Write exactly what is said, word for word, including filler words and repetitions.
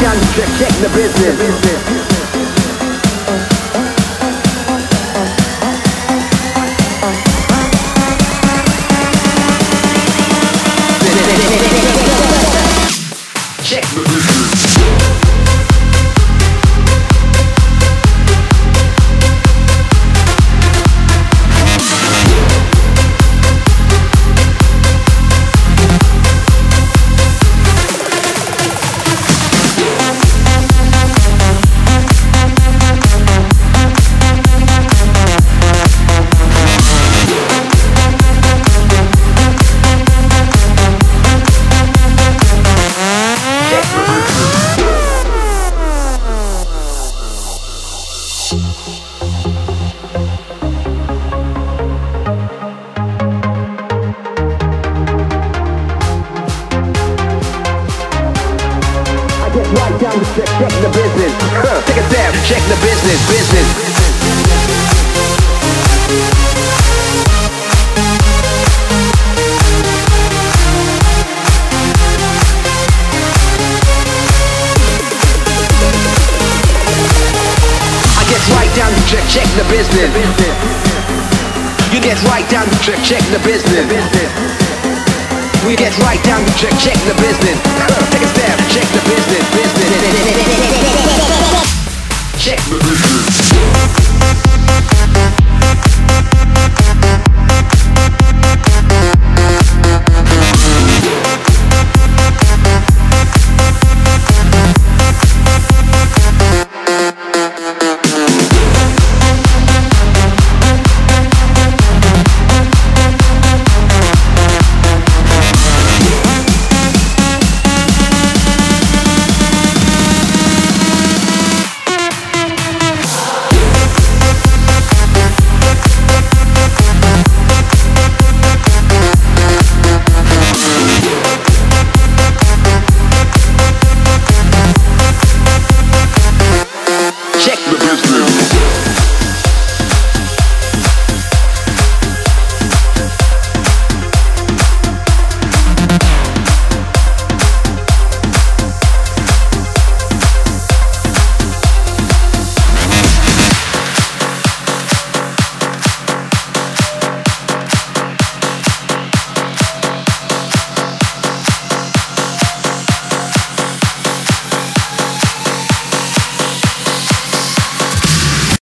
down to check, check the business. Check the business. Right down to check, check the business. Huh. Take a step, check the business, business. I get right down to check, check the business. You get right down to check, check the business. We get right down to check, check the business. Huh. Take a step, check